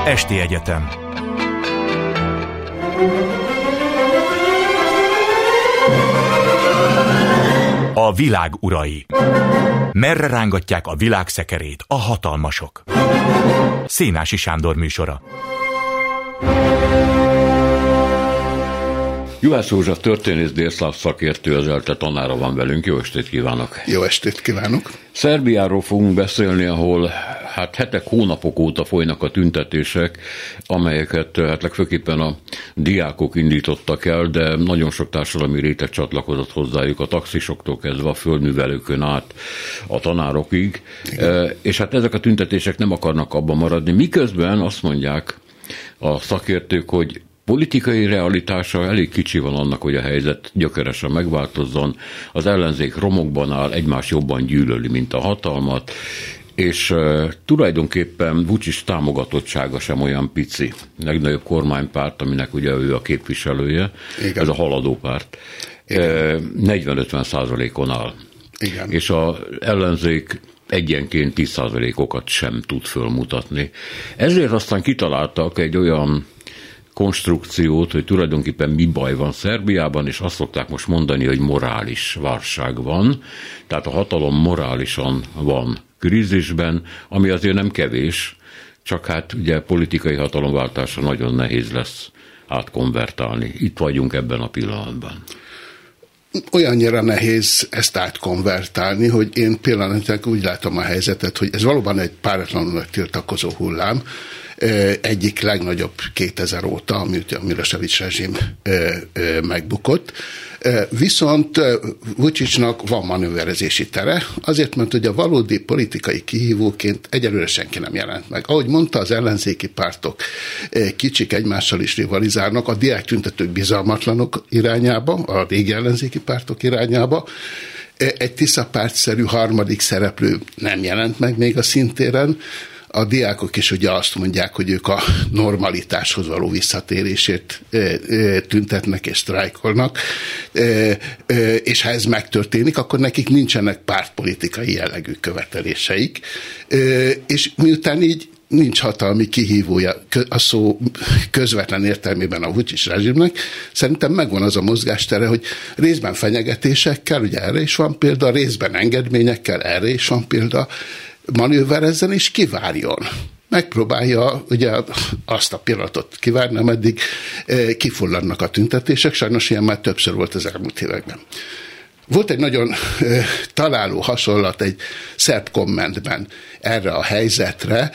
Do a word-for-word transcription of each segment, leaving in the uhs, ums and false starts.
Esti Egyetem. A világ urai. Merre rángatják a világ szekerét a hatalmasok? Szénási Sándor műsora. Juhász József történész, délszláv szakértő, az ELTE tanára van velünk. Jó estét kívánok! Jó estét kívánok! Szerbiáról fogunk beszélni, ahol hát hetek, hónapok óta folynak a tüntetések, amelyeket hát legfőképpen a diákok indítottak el, de nagyon sok társadalmi réteg csatlakozott hozzájuk, a taxisoktól kezdve a földművelőkön át a tanárokig. Igen. És hát ezek a tüntetések nem akarnak abban maradni, miközben azt mondják a szakértők, hogy politikai realitása elég kicsi van annak, hogy a helyzet gyökeresen megváltozzon. Az ellenzék romokban áll, egymás jobban gyűlöli, mint a hatalmat, és uh, tulajdonképpen Vučić támogatottsága sem olyan pici. Legnagyobb kormánypárt, aminek ugye ő a képviselője, igen. Ez a haladó párt, uh, negyven-ötven százalékon áll. Igen. És az ellenzék egyenként tíz százalékokat sem tud fölmutatni. Ezért aztán kitaláltak egy olyan konstrukciót, hogy tulajdonképpen mi baj van Szerbiában, és azt szokták most mondani, hogy morális válság van, tehát a hatalom morálisan van krízisben, ami azért nem kevés, csak hát ugye politikai hatalomváltása nagyon nehéz lesz átkonvertálni. Itt vagyunk ebben a pillanatban. Olyannyira nehéz ezt átkonvertálni, hogy én pillanatilag úgy látom a helyzetet, hogy ez valóban egy páratlanul tiltakozó hullám, egyik legnagyobb kétezer óta, amit a Milosevic rezsim megbukott. Viszont Vučićnak van manőverezési tere, azért, mert hogy a valódi politikai kihívóként egyelőre senki nem jelent meg. Ahogy mondta, az ellenzéki pártok kicsik, egymással is rivalizálnak, a diák tüntetők bizalmatlanok irányába, a régi ellenzéki pártok irányába. Egy Tisza-pártszerű harmadik szereplő nem jelent meg még a színtéren. A diákok is ugye azt mondják, hogy ők a normalitáshoz való visszatérését tüntetnek és sztrájkolnak, és ha ez megtörténik, akkor nekik nincsenek pártpolitikai jellegű követeléseik, és miután így nincs hatalmi kihívója a szó közvetlen értelmében a Vučić rezsimnek, szerintem megvan az a mozgástere, hogy részben fenyegetésekkel, ugye erre is van példa, részben engedményekkel, erre is van példa, manőverezzen és kivárjon. Megpróbálja ugye azt a pillanatot kivárni, ameddig kifulladnak a tüntetések, sajnos ilyen már többször volt az elmúlt években. Volt egy nagyon találó hasonlat egy szerb kommentben erre a helyzetre,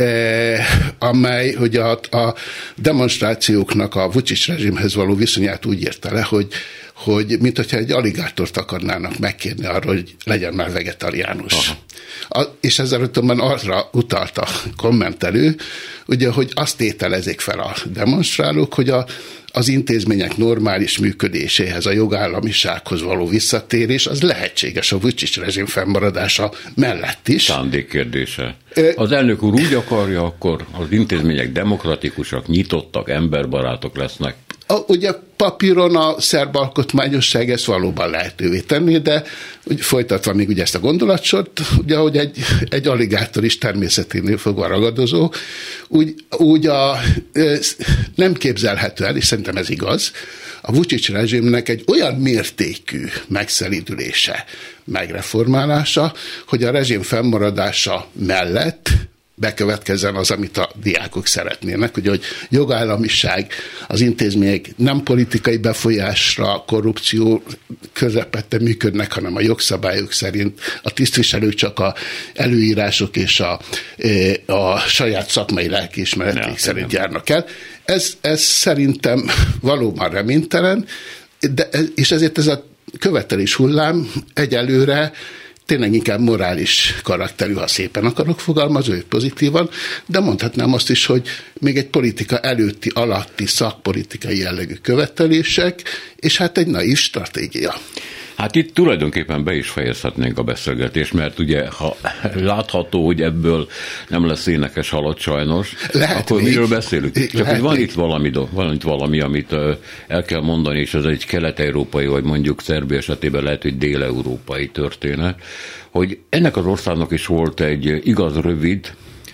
amely hogy a, a demonstrációknak a Vučić rezsimhez való viszonyát úgy írta le, hogy hogy mint hogyha egy aligátort akarnának megkérni arra, hogy legyen már vegetariánus. A, és ezzel ötömben arra utalt a kommentelő, ugye, hogy azt tételezik fel a demonstrálók, hogy a, az intézmények normális működéséhez, a jogállamisághoz való visszatérés, az lehetséges a Vučić rezsim fennmaradása mellett is. Szándék kérdése. Az elnök úr úgy akarja, akkor az intézmények demokratikusak, nyitottak, emberbarátok lesznek. A, ugye papíron a szerb alkotmányosság ezt valóban lehetővé tenni, de úgy folytatva még ugye ezt a gondolatsort, ugye, hogy egy, egy aligátor is természeténél fogva ragadozó, úgy, úgy a, nem képzelhető el, és szerintem ez igaz, a Vučić rezsimnek egy olyan mértékű megszelídülése, megreformálása, hogy a rezsim fennmaradása mellett bekövetkezzen az, amit a diákok szeretnének, ugye, hogy jogállamiság, az intézmények nem politikai befolyásra, korrupció közepette működnek, hanem a jogszabályok szerint a tisztviselők csak a előírások és a, a saját szakmai lelkiismereték ja, szerint nem. járnak el. Ez, ez szerintem valóban reménytelen, de, és ezért ez a követelés hullám egyelőre tényleg inkább morális karakterű, ha szépen akarok fogalmazni, hogy pozitívan, de mondhatnám azt is, hogy még egy politika előtti, alatti szakpolitikai jellegű követelések, és hát egy naív stratégia. Hát itt tulajdonképpen be is fejezhetnénk a beszélgetést, mert ugye, ha látható, hogy ebből nem lesz énekes halott sajnos, lehet akkor még. Miről beszélünk? Csak lehet hogy van itt, valami, van itt valami, amit el kell mondani, és ez egy kelet-európai, vagy mondjuk Szerbia esetében lehet, hogy dél-európai történet, hogy ennek az országnak is volt egy igaz rövid,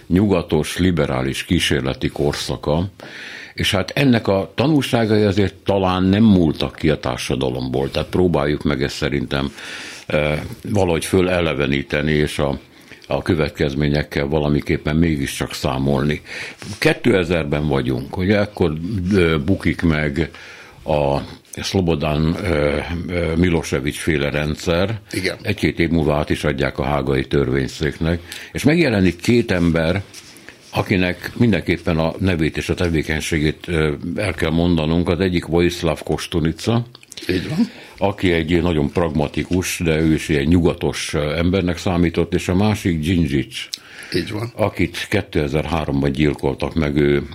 nyugatos, liberális kísérleti korszaka, és hát ennek a tanulságai azért talán nem múltak ki a társadalomból, tehát próbáljuk meg ezt szerintem valahogy föleleveníteni, és a, a következményekkel valamiképpen mégiscsak számolni. kétezerben vagyunk, ugye ekkor bukik meg a Szlobodan Milosevic féle rendszer. Igen. Egy-két év múlva át is adják a hágai törvényszéknek, és megjelenik két ember, akinek mindenképpen a nevét és a tevékenységét el kell mondanunk. Az egyik Vojislav Kostunica, így van, aki egy nagyon pragmatikus, de ő is egy nyugatos embernek számított, és a másik Dzsindzsics, így van, akit kétezer-háromban gyilkoltak meg, ő,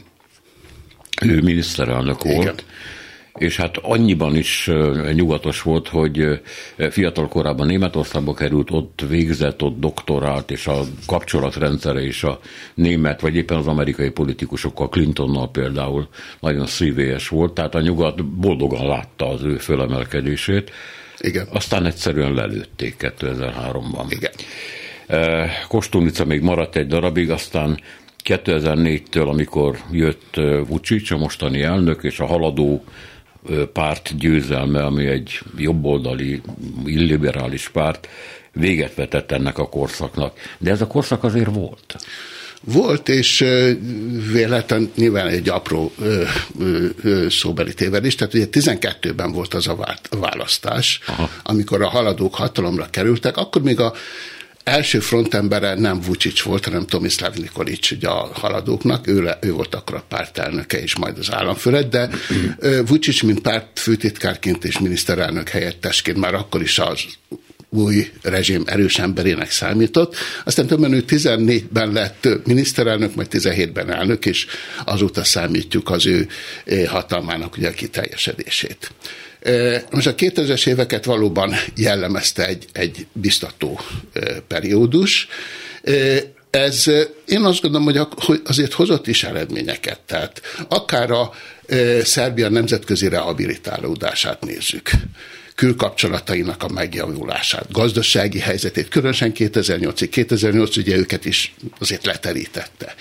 ő miniszterelnök volt. Igen. És hát annyiban is nyugatos volt, hogy fiatal korában Németországba került, ott végzett, ott doktorált, és a kapcsolatrendszere is a német, vagy éppen az amerikai politikusokkal, Clintonnal például nagyon szívélyes volt, tehát a nyugat boldogan látta az ő fölemelkedését. Igen. Aztán egyszerűen lelőtték kétezer-háromban. Igen. Kostunica még maradt egy darabig, aztán kétezer-négytől, amikor jött Vučić, a mostani elnök, és a haladó párt győzelme, ami egy jobboldali, illiberális párt, véget vetett ennek a korszaknak. De ez a korszak azért volt. Volt, és véletlen nyilván egy apró ö, ö, ö, szóbeli tévedés, tehát ugye tizenkettőben volt az a választás, aha, amikor a haladók hatalomra kerültek, akkor még a első frontembere nem Vučić volt, hanem Tomislav Nikolić, ugye a haladóknak, ő, ő volt akkor a pártelnöke és majd az államfőred, de Vučić, mint pártfőtitkárként és miniszterelnök helyettesként már akkor is az új rezsim erős emberének számított. Aztán többen ő tizennégyben lett miniszterelnök, majd tizenhétben elnök, és azóta számítjuk az ő hatalmának ugye a kiteljesedését. Most a kétezres éveket valóban jellemezte egy, egy biztató periódus. Ez, én azt gondolom, hogy azért hozott is eredményeket. Tehát akár a Szerbia nemzetközi rehabilitálódását nézzük, külkapcsolatainak a megjavulását, gazdasági helyzetét, különösen kétezer-nyolcig. kétezer-nyolc ugye őket is azért leterítette.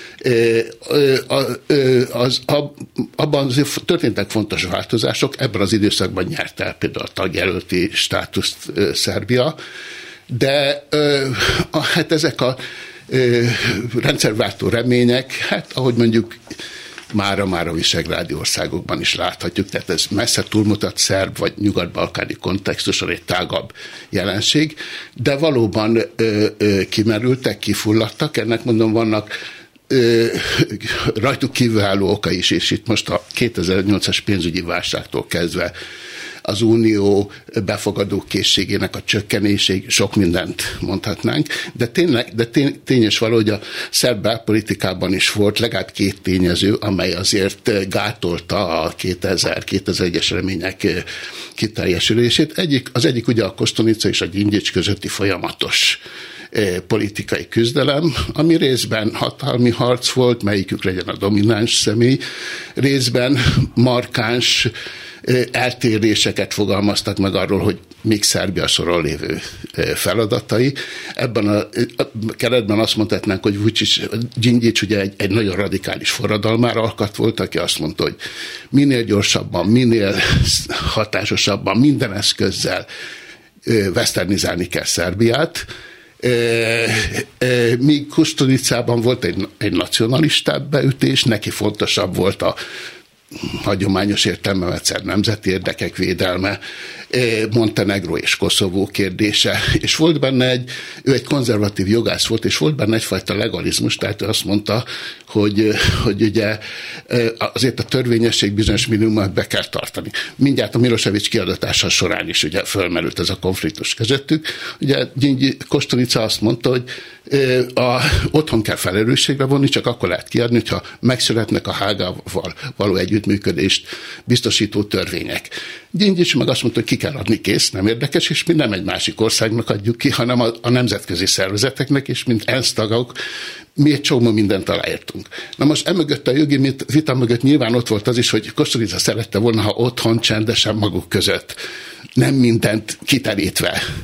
Az, abban azért történtek fontos változások, ebben az időszakban nyert el például a tagjelölti státuszt Szerbia, de hát ezek a rendszerváltó remények, hát ahogy mondjuk mára-már a visegrádi országokban is láthatjuk, tehát ez messze túlmutat szerb vagy nyugat-balkáni kontextuson egy tágabb jelenség, de valóban ö, ö, kimerültek, kifulladtak, ennek mondom vannak ö, rajtuk kívülálló oka is, és itt most a kétezer-nyolcas pénzügyi válságtól kezdve az unió befogadó készségének a csökkenésig sok mindent mondhatnánk, de tényleg, de tény, tényes való, hogy a szerb belpolitikában is volt legalább két tényező, amely azért gátolta a kétezer-kétezer-egyes remények kiteljesülését. Egyik, az egyik ugye a Kostunica és a Dzsindzsics közötti folyamatos politikai küzdelem, ami részben hatalmi harc volt, melyikük legyen a domináns személy, részben markáns eltéréseket fogalmaztak meg arról, hogy mik Szerbia soron lévő feladatai. Ebben a keretben azt mondhatnánk, hogy Vučić, Dzsindzsics ugye egy, egy nagyon radikális forradalmára alkat volt, aki azt mondta, hogy minél gyorsabban, minél hatásosabban, minden eszközzel westernizálni kell Szerbiát. Míg Kostunicában volt egy, egy nacionalistább beütés, neki fontosabb volt a hagyományos értelemben egyszer nemzeti érdekek védelme, Montenegró és Koszovó kérdése, és volt benne egy, ő egy konzervatív jogász volt, és volt benne egyfajta legalizmus, tehát ő azt mondta, hogy, hogy ugye azért a törvényesség bizonyos minimumot be kell tartani. Mindjárt a Milosevic kiadatása során is ugye fölmerült ez a konfliktus közöttük. Ugye Kostunica azt mondta, hogy a, otthon kell felelősségre vonni, csak akkor lehet kiadni, hogyha megszületnek a Hágával való együttműködést biztosító törvények. Dzsindzsics meg azt mondta, hogy ki kell adni, kész, nem érdekes, és mi nem egy másik országnak adjuk ki, hanem a, a nemzetközi szervezeteknek, és mint ENSZ tagok, mi egy csomó mindent aláírtunk. Na most emögött a jogi vita mögött nyilván ott volt az is, hogy Kostunica szerette volna, ha otthon csendesen maguk között, nem mindent kiterítve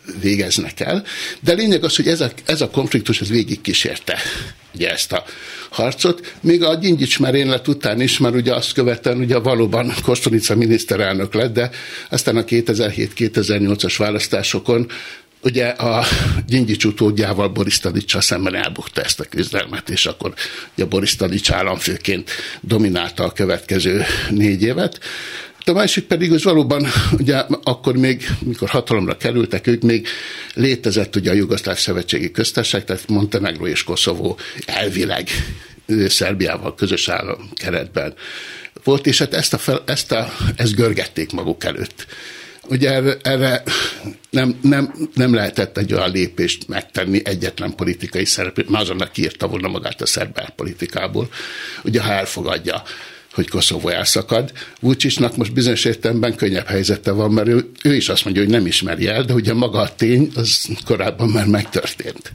végeznek el, de lényeg az, hogy ez a, ez a konfliktus ez végig kísérte ugye ezt a harcot, még a Gyingyics merénylet után is, már ugye azt követően ugye valóban Koszturica miniszterelnök lett, de aztán a kétezer-hét kétezer-nyolcas választásokon ugye a Gyingyics utódjával, Boris Tadics-sal szemben elbukta ezt a küzdelmet, és akkor ugye Boris Tadics államfőként dominálta a következő négy évet. A másik pedig, hogy valóban ugye akkor még, mikor hatalomra kerültek, ők még létezett ugye a Jugoszláv Szövetségi Köztársaság, tehát Montenegró és Koszovó elvileg Szerbiával közös állam keretben volt, és hát ezt, a fel, ezt, a, ezt görgették maguk előtt. Ugye erre, erre nem, nem, nem lehetett egy olyan lépést megtenni egyetlen politikai szereplő, már azonnak kiírta volna magát a szerb politikából, ugye ha elfogadja, hogy Koszovó elszakad. Vučićnak most bizonyos értelemben könnyebb helyzete van, mert ő, ő is azt mondja, hogy nem ismeri el, de ugye maga a tény, az korábban már megtörtént.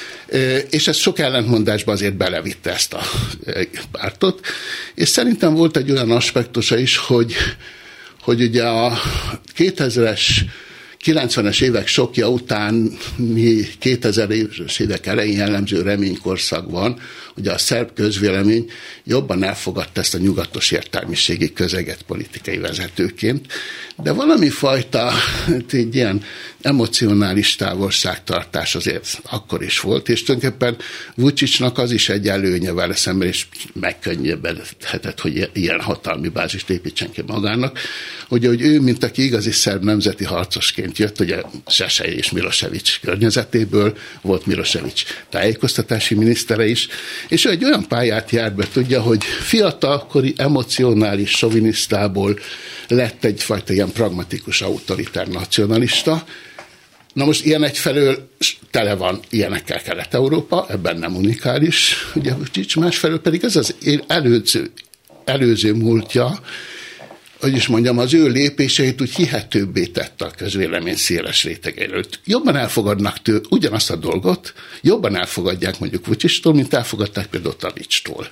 És ez sok ellentmondásba azért belevitte ezt a pártot, és szerintem volt egy olyan aspektusa is, hogy, hogy ugye a kétezres, kilencvenes évek sokja után mi kétezres évek elején jellemző reménykorszakban, ugye a szerb közvélemény jobban elfogadta ezt a nyugatos értelmiségi közeget politikai vezetőként, de valami fajta egy ilyen emocionális távolságtartás azért akkor is volt, és tulajdonképpen Vučićnak az is egy előnye vele szemben, és megkönnyebbedhetett, hogy ilyen hatalmi bázist építsen ki magának, hogy, hogy ő, mint aki igazi szerb nemzeti harcosként jött, ugye Šešelj és Milošević környezetéből, volt Milošević tájékoztatási minisztere is, és ő egy olyan pályát jár be, tudja, hogy fiatalkori emocionális sovinisztából lett egyfajta ilyen pragmatikus, autoritár nacionalista. Na most ilyen egyfelől tele van ilyenekkel Kelet-Európa, ebben nem unikális, ugye Vučić, másfelől pedig ez az előző, előző múltja, hogy is mondjam, az ő lépéseit úgy hihetőbbé tette a közvélemény széles réteg előtt. Jobban elfogadnak tőle ugyanazt a dolgot, jobban elfogadják mondjuk Vučićtól, mint elfogadták például Tadićtól.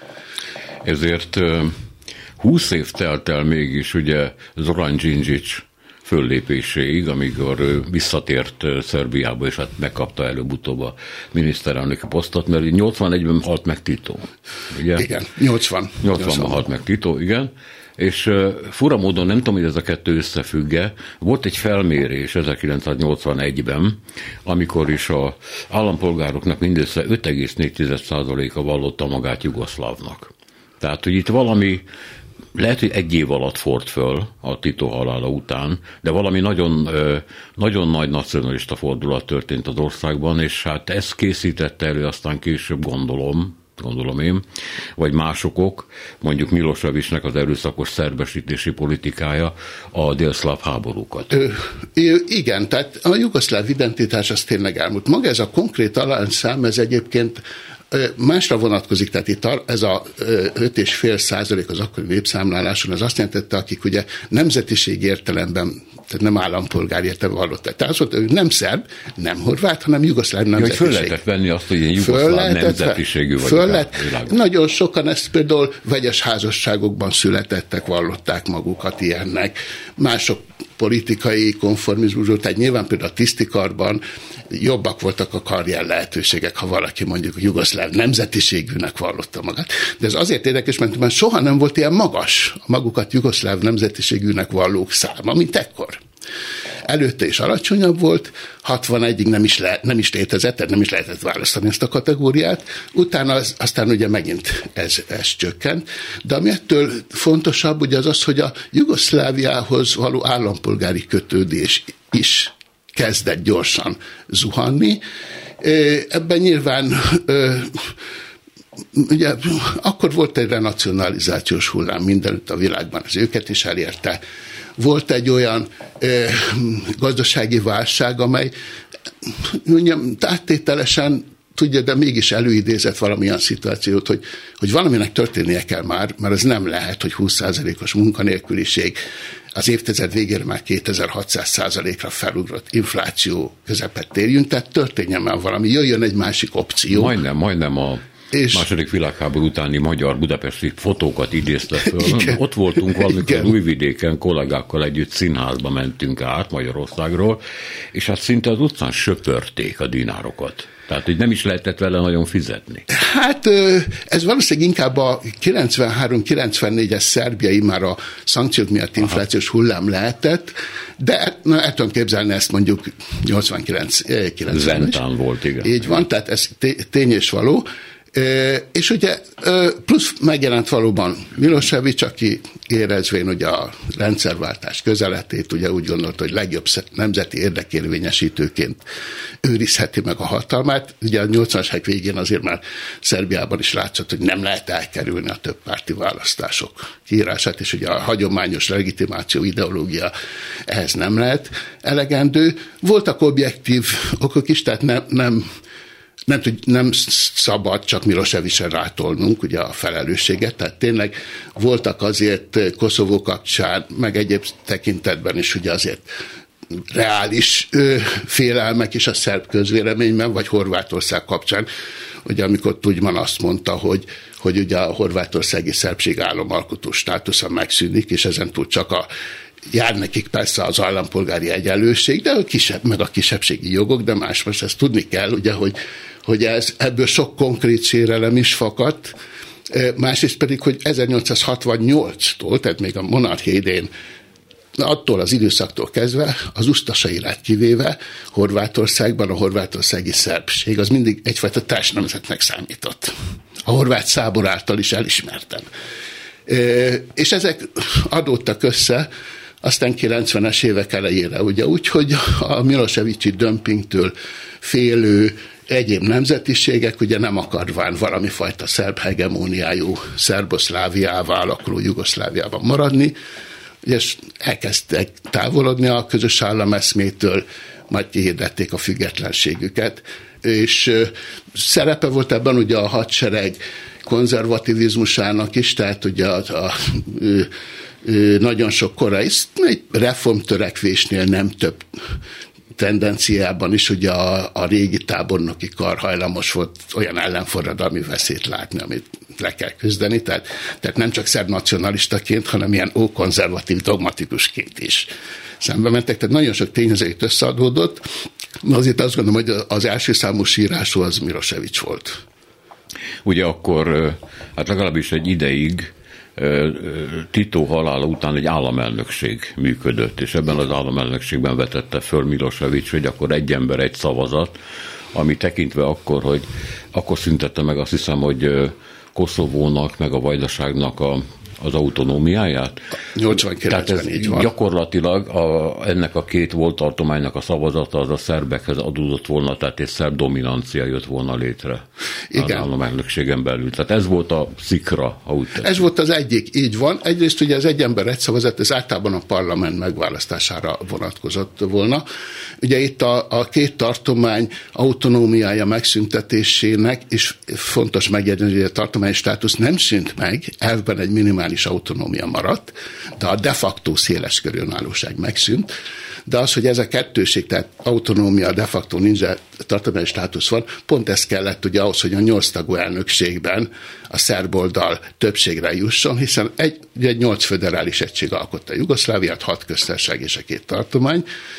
Ezért húsz év telt el mégis ugye Zoran Djindjic föllépéséig, amikor ő visszatért Szerbiába, és hát megkapta előbb-utóbb a miniszterelnöki posztot, mert nyolcvanegyben halt meg Tito. Ugye? Igen, nyolcvan. nyolcvanban halt meg Tito, igen. És uh, fura módon, nem tudom, hogy ez a kettő összefügge, volt egy felmérés ezerkilencszáznyolcvanegyben, amikor is az állampolgároknak mindössze öt egész négy százaléka vallotta magát jugoszlávnak. Tehát, hogy itt valami, lehet, hogy egy év alatt ford föl a Tito halála után, de valami nagyon, nagyon nagy nacionalista fordulat történt az országban, és hát ez készítette elő aztán később, gondolom, gondolom én, vagy másokok, mondjuk Miloševićnek az erőszakos szerbesítési politikája a délszláv háborúkat. Ö, igen, tehát a jugoszláv identitás az tényleg elmúlt. Maga ez a konkrét arányszám, ez egyébként másra vonatkozik, tehát itt ez a öt egész öt százalék az akkori népszámláláson, az azt jelentette, akik ugye nemzetiség értelemben, tehát nem állampolgár értelemben hallották. Tehát azt mondta, hogy nem szerb, nem horvát, hanem jugoszláv nemzetiség. Föl lehetett venni azt, hogy ilyen jugoszláv nemzetiségű vagyok. Nagyon sokan ezt például vegyes házasságokban születettek, vallották magukat ilyennek. Mások politikai konformizmusról, tehát nyilván például a tisztikarban jobbak voltak a karrier lehetőségek, ha valaki mondjuk jugoszláv nemzetiségűnek vallotta magát. De ez azért érdekes, mert soha nem volt ilyen magas a magukat jugoszláv nemzetiségűnek vallók száma, mint ekkor. Előtte is alacsonyabb volt, hatvanegyig nem is, le, nem is létezett, tehát nem is lehetett választani ezt a kategóriát, utána az, aztán ugye megint ez, ez csökkent, de ami ettől fontosabb ugye az az, hogy a Jugoszláviához való állampolgári kötődés is kezdett gyorsan zuhanni. Ebben nyilván ugye akkor volt egy renacionalizációs hullám mindenütt a világban, az őket is elérte. Volt egy olyan ö, gazdasági válság, amely mondjam, áttételesen tudja, de mégis előidézett valamilyen szituációt, hogy, hogy valaminek történnie kell már, mert ez nem lehet, hogy húsz százalékos munkanélküliség, az évtized végére már kétezer-hatszáz százalékra felugrott infláció közepett érjünk, tehát történjen már valami, jöjjön egy másik opció. Majdnem, majdnem a és második világháború utáni magyar budapesti fotókat idézte föl. Igen. Ott voltunk valamikor Újvidéken, kollégákkal együtt színházba mentünk át Magyarországról, és hát szinte az utcán söpörték a dinárokat. Tehát, hogy nem is lehetett vele nagyon fizetni. Hát ez valószínűleg inkább a kilencvenhárom kilencvennégyes szerbiai már a szankciók miatt inflációs hullám lehetett, de na, el tudom képzelni ezt mondjuk nyolcvankilenc kilencven. Zentán volt, igen. Így van, tehát ez tény és való. És ugye plusz megjelent valóban Milosevic, aki érezvén ugye a rendszerváltás közeletét, ugye úgy gondolta, hogy legjobb nemzeti érdekérvényesítőként őrizheti meg a hatalmát. Ugye a nyolcvanas évek végén azért már Szerbiában is látszott, hogy nem lehet elkerülni a többpárti választások kiírását, és ugye a hagyományos legitimáció ideológia ehhez nem lehet elegendő. Voltak objektív okok is, tehát nem, nem Nem, nem szabad csak Milosevicre rátolnunk ugye a felelősséget, tehát tényleg voltak azért Koszovó kapcsán, meg egyéb tekintetben is ugye azért reális ö, félelmek is a szerb közvéleményben, vagy Horvátország kapcsán, ugye amikor Tudjman azt mondta, hogy, hogy ugye a horvátországi szerbség államalkotó státusza megszűnik, és ezentúl csak a jár nekik persze az állampolgári egyenlőség, de a kisebb, meg a kisebbségi jogok, de más most ezt tudni kell, ugye, hogy, hogy ez, ebből sok konkrét sérelem is fakadt, másrészt pedig, hogy ezernyolcszázhatvannyolctól, tehát még a monarchia idején, attól az időszaktól kezdve, az usztasairát kivéve Horvátországban a horvátországi szerbség az mindig egyfajta társnemzetnek számított. A horvát szábor által is elismerten. És ezek adódtak össze, aztán kilencvenes évek elejére, ugye úgy, hogy a Milosevicsi dömpingtől félő egyéb nemzetiségek ugye nem akarván valami fajta szerb hegemóniájú Szerboszláviává alakuló Jugoszláviában maradni, és elkezdtek távolodni a közös állameszmétől, majd kihirdették a függetlenségüket, és szerepe volt ebben ugye a hadsereg konzervativizmusának is, tehát ugye a, a, a, a nagyon sok korai egy reformtörekvésnél nem több tendenciában is ugye a, a régi tábornoki kar hajlamos volt olyan ellenforradalmi veszélyt látni, amit le kell küzdeni, tehát, tehát nem csak szerb nacionalistaként, hanem ilyen ókonzervatív dogmatikusként is szembe mentek, tehát nagyon sok tényezőt összeadódott, de azért azt gondolom, hogy az első számú sírású az Milosevic volt. Ugye akkor, hát legalábbis egy ideig Tito halála után egy államelnökség működött, és ebben az államelnökségben vetette föl Milosevic, hogy akkor egy ember, egy szavazat, ami tekintve akkor, hogy akkor szüntette meg azt hiszem, hogy Koszovónak, meg a Vajdaságnak a az autonómiáját. nyolcvankilencben így van. Gyakorlatilag a, ennek a két volt tartománynak a szavazata az a szerbekhez adódott volna, tehát egy szerb dominancia jött volna létre. Igen. Az államelnökségen belül. Tehát ez volt a szikra, ha úgy tetszik. Ez volt az egyik, így van. Egyrészt ugye az egy ember egy szavazat, ez általában a parlament megválasztására vonatkozott volna. Ugye itt a, a két tartomány autonómiája megszüntetésének, és fontos megjegyezni, hogy a tartományi státusz nem szűnt meg, elvben egy minimális autonómia maradt, de a de facto széleskörű önállóság megszűnt, de az, hogy ez a kettőség, tehát autonómia, de facto nincs, tartományi státusz van, pont ez kellett ugye ahhoz, hogy a nyolc tagú elnökségben a szerb oldal többségre jusson, hiszen egy, egy nyolc föderális egység alkotta Jugoszláviát, hat köztársaság és a két tartomány,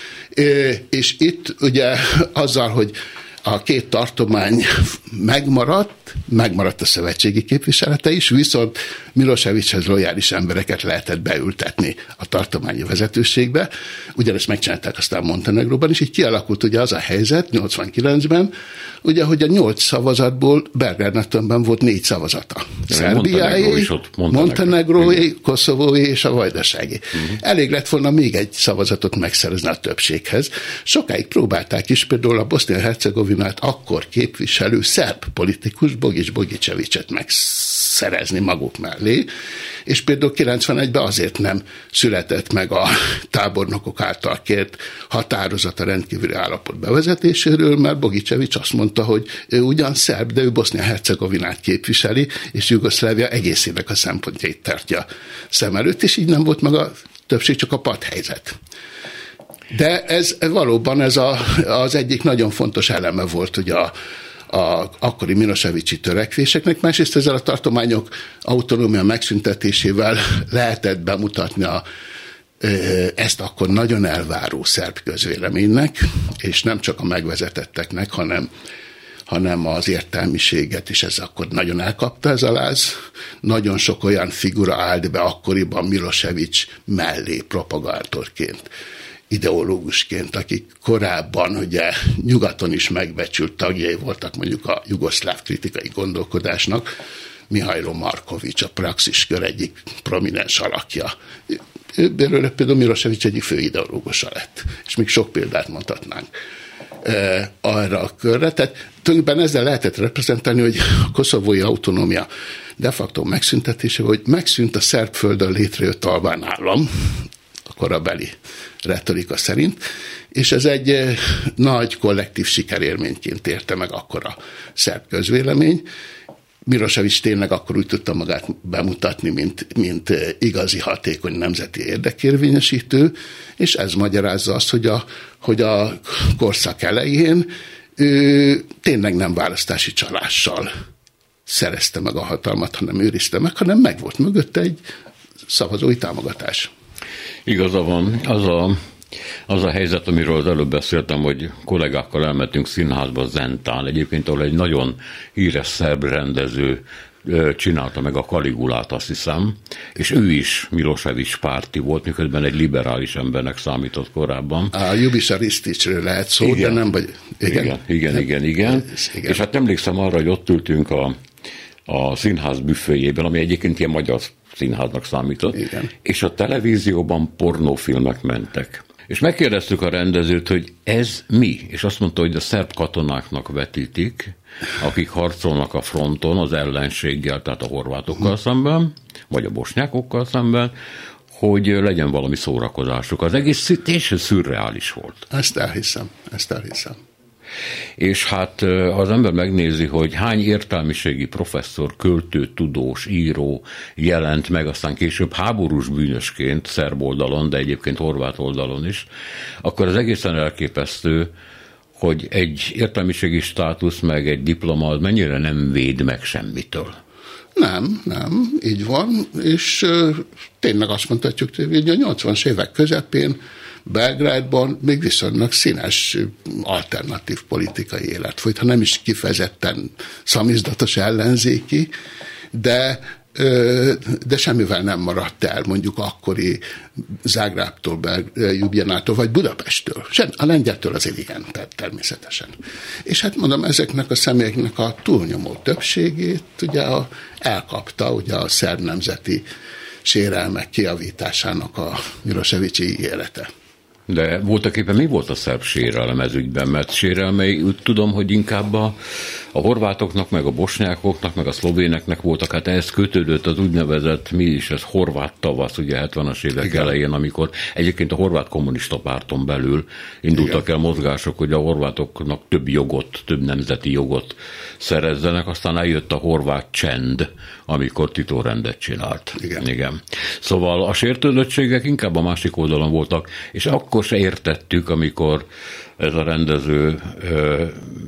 és itt ugye azzal, hogy a két tartomány megmaradt, megmaradt a szövetségi képviselete is, viszont Milosevichez lojális embereket lehetett beültetni a tartományi vezetőségbe. Ugyanezt megcsinálták aztán Montenegróban, és így kialakult ugye az a helyzet nyolcvankilencben, ugye, hogy a nyolc szavazatból Belgrádnatönben volt négy szavazata. Szerbiáé, Montenegróé, Koszovóé és a Vajdasági. Uh-huh. Elég lett volna még egy szavazatot megszerezni a többséghez. Sokáig próbálták is, például a Bosznia-Hercegovinát akkor képviselő szerb politikus Bogics Bogicevicet megszerezni maguk mellé, és például kilencvenegyben azért nem született meg a tábornokok által kért határozat a rendkívüli állapot bevezetéséről, mert Bogicevic azt mondta, hogy ő ugyan szerb, de ő Bosznia-Hercegovinát képviseli, és Jugoszlávia egészének a szempontjait tartja szem előtt, és így nem volt meg a többség, csak a padhelyzet. De ez valóban ez a, az egyik nagyon fontos eleme volt ugye a, a akkori Milosevicsi törekvéseknek, másrészt ezzel a tartományok autonómia megszüntetésével lehetett bemutatni a, ezt akkor nagyon elváró szerb közvéleménynek, és nem csak a megvezetetteknek, hanem, hanem az értelmiséget is, ez akkor nagyon elkapta ez a láz. Nagyon sok olyan figura állt be akkoriban Milosevic mellé propagátorként, ideológusként, akik korábban ugye nyugaton is megbecsült tagjai voltak mondjuk a jugoszláv kritikai gondolkodásnak. Mihailo Markovics, a Praxis kör egyik prominens alakja. Belőle például Milosevic egyik fő ideológusa lett, és még sok példát mondhatnánk e, arra a körre. Tehát tulajdonképpen ezzel lehetett reprezentálni, hogy a koszovói autonómia de facto megszüntetése, hogy megszűnt a szerb földön létrejött albán állam, a korabeli retorika szerint, és ez egy nagy kollektív sikerélményként érte meg akkor a szerb közvélemény. Milosevic tényleg akkor úgy tudta magát bemutatni, mint, mint igazi, hatékony nemzeti érdekérvényesítő, és ez magyarázza azt, hogy a, hogy a korszak elején ő tényleg nem választási csalással szerezte meg a hatalmat, hanem őrizte meg, hanem meg volt mögötte egy szavazói támogatás. Igaza van, az a, az a helyzet, amiről az előbb beszéltem, hogy kollégákkal elmentünk színházba Zentán, egyébként ahol egy nagyon híres szerb rendező csinálta meg a Kaligulát, azt hiszem, és ő is Milosevic párti volt, miközben egy liberális embernek számított korábban. A Ljubiša Ristićről lehet szó, igen. De nem vagy... Igen, igen, igen, igen, igen. igen. És hát emlékszem arra, hogy ott ültünk a, a színház büféjében, ami egyébként ilyen magyar színháznak számított, igen. És a televízióban pornófilmek mentek. És megkérdeztük a rendezőt, hogy ez mi? És azt mondta, hogy a szerb katonáknak vetítik, akik harcolnak a fronton az ellenséggel, tehát a horvátokkal szemben, vagy a bosnyákokkal szemben, hogy legyen valami szórakozásuk. Az egész teljesen szürreális volt. Ezt elhiszem, ezt elhiszem. És hát az ember megnézi, hogy hány értelmiségi professzor, költő, tudós, író jelent meg, aztán később háborús bűnösként szerb oldalon, de egyébként horvát oldalon is, akkor az egészen elképesztő, hogy egy értelmiségi státusz meg egy diploma az mennyire nem véd meg semmitől. Nem, nem, így van, és uh, tényleg azt mondhatjuk, hogy a nyolcvanas évek közepén Belgrádban még viszonylag színes alternatív politikai élet folyt, ha nem is kifejezetten szamizdatos ellenzéki, de, de semmivel nem maradt el mondjuk akkori Zágrábtól, Ljubljanától, vagy Budapesttől. Sem, a lengyeltől azért igen, természetesen. És hát mondom, ezeknek a személyeknek a túlnyomó többségét ugye a, elkapta ugye a szerb nemzeti sérelmek kijavításának a Milosevicsi élete. De voltak éppen mi volt a szerb sérelem ez ügyben? Mert sérelmei, úgy tudom, hogy inkább a, a horvátoknak, meg a bosnyákoknak, meg a szlovéneknek voltak, hát ehhez kötődött az úgynevezett, mi is ez, horvát tavasz, ugye hetvenes évek igen. elején, amikor egyébként a horvát kommunista párton belül indultak igen. el mozgások, hogy a horvátoknak több jogot, több nemzeti jogot szerezzenek, aztán eljött a horvát csend, amikor Tito rendet csinált. Igen. Igen. Szóval a sértődöttségek inkább a másik oldalon voltak, és akkor se értettük, amikor ez a rendező ö,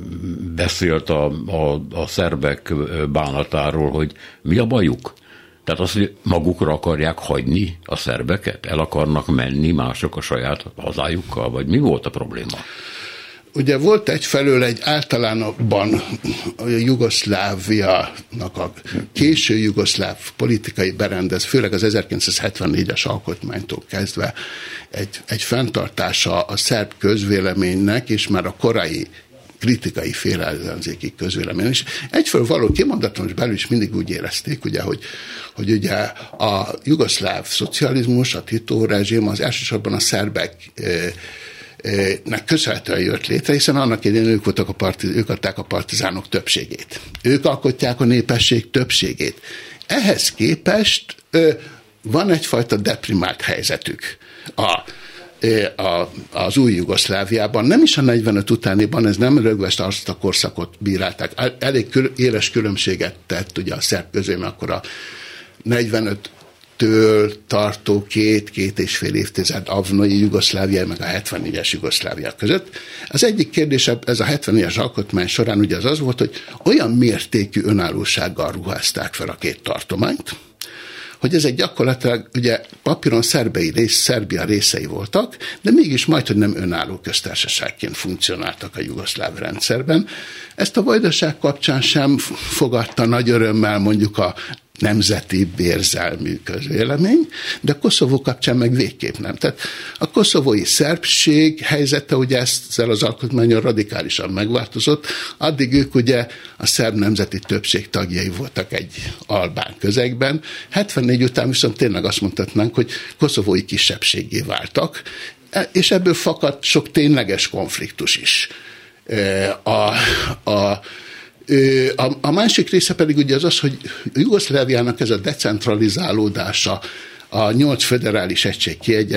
beszélt a, a, a szerbek bánatáról, hogy mi a bajuk? Tehát az, hogy magukra akarják hagyni a szerbeket? El akarnak menni mások a saját hazájukkal? Vagy mi volt a probléma? Ugye volt egyfelől egy általánabban a Jugoszláviának a késő jugoszláv politikai berendez, főleg az ezerkilencszázhetvennégyes alkotmánytól kezdve egy, egy fenntartása a szerb közvéleménynek, és már a korai kritikai félellenzéki közvélemény. És egyfelől való kimondatlan, és belül is mindig úgy érezték, ugye, hogy, hogy ugye a jugoszláv szocializmus, a Tito rezsim az elsősorban a szerbek nek köszönhetően jött létre, hiszen annak idején ők, voltak a partiz, ők adták a partizánok többségét. Ők alkotják a népesség többségét. Ehhez képest ö, van egyfajta deprimált helyzetük a, a, az új Jugoszláviában. Nem is a negyvenöt utániban, ez nem rögvest azt a korszakot bírálták. Elég kül, éles különbséget tett ugye a szerb közé, mert akkor a negyvenöt től tartó két, két és fél évtized avnoi Jugoszlávia, meg a hetvennégyes Jugoszlávia között. Az egyik kérdés, ez a hetvennégyes alkotmány során ugye az az volt, hogy olyan mértékű önállósággal ruházták fel a két tartományt, hogy ezek gyakorlatilag ugye papíron szerbiai rész, Szerbia részei voltak, de mégis majdhogy nem önálló köztársaságként funkcionáltak a jugoszláv rendszerben. Ezt a Vajdaság kapcsán sem fogadta nagy örömmel mondjuk a nemzeti érzelmű közvélemény, de Koszovó kapcsán meg végképp nem. Tehát a koszovói szerbség helyzete ugye ezzel az alkotmányon radikálisan megváltozott, addig ők ugye a szerb nemzeti többség tagjai voltak egy albán közegben, hetvennégy után viszont tényleg azt mondhatnánk, hogy koszovói kisebbséggé váltak, és ebből fakadt sok tényleges konfliktus is. A, a A, a másik része pedig ugye az az, hogy Jugoszláviának ez a decentralizálódása, a nyolc föderális egység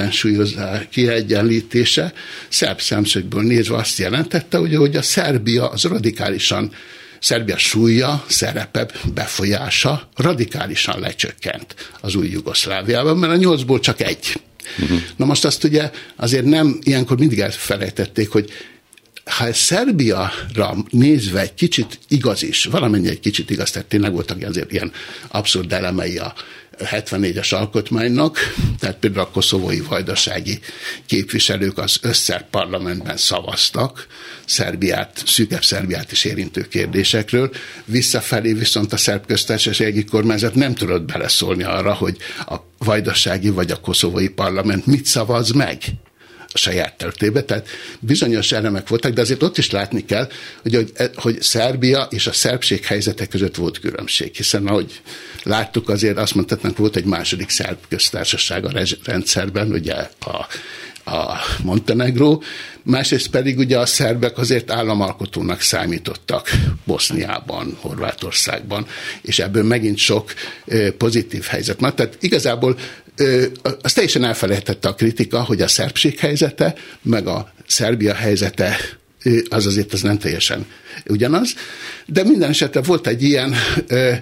kiegyenlítése szerb szemszögből nézve azt jelentette, ugye, hogy a Szerbia az radikálisan, Szerbia súlya, szerepe, befolyása radikálisan lecsökkent az új Jugoszláviában, mert a nyolcból csak egy. Uh-huh. Na most azt ugye azért nem, ilyenkor mindig elfelejtették, hogy ha Szerbiára nézve egy kicsit igaz is, valamennyi egy kicsit igaz, tehát tényleg voltak azért ilyen abszurd elemei a hetvennégyes alkotmánynak, tehát például a koszovói vajdasági képviselők az összer parlamentben szavaztak Szerbiát, szűkebb Szerbiát is érintő kérdésekről, visszafelé viszont a szerb köztársasági kormányzat nem tudott beleszólni arra, hogy a vajdasági vagy a koszovói parlament mit szavaz meg a saját területébe, tehát bizonyos elemek voltak, de azért ott is látni kell, hogy, hogy Szerbia és a szerbség helyzete között volt különbség, hiszen ahogy láttuk, azért azt mondhatnánk, volt egy második szerb köztársaság a rendszerben, ugye a, a Montenegró, másrészt pedig ugye a szerbek azért államalkotónak számítottak Boszniában, Horvátországban, és ebből megint sok pozitív helyzet van. Tehát igazából az teljesen elfelejtette a kritika, hogy a szerbség helyzete, meg a Szerbia helyzete, az azért az nem teljesen ugyanaz, de minden esetre volt egy ilyen ö,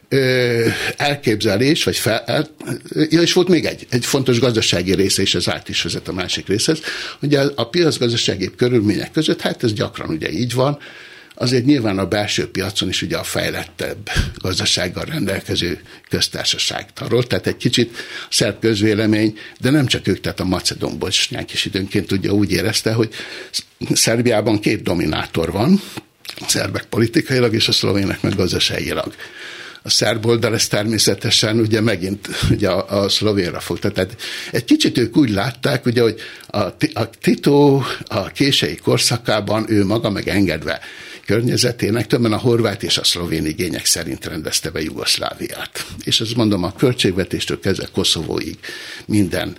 ö, elképzelés, vagy fel, el, ja, és volt még egy, egy fontos gazdasági része, és ez át is vezet a másik részhez, hogy a, a piacgazdasági körülmények között, hát ez gyakran ugye így van, azért nyilván a belső piacon is ugye a fejlettebb gazdasággal rendelkező köztársaság tarol, tehát egy kicsit a szerb közvélemény, de nem csak ők, tehát a macedón bosnyák is időnként ugye úgy érezte, hogy Szerbiában két dominátor van, a szerbek politikailag és a szlovének meg gazdaságilag. A szerb oldal ez természetesen ugye megint ugye a, a szlovénra fog. Tehát egy kicsit ők úgy látták, ugye, hogy a, a Tito a kései korszakában ő maga megengedve környezetének többen a horvát és a szlovén igények szerint rendezte be Jugoszláviát. És ezt mondom, a költségvetéstől kezdve Koszovóig minden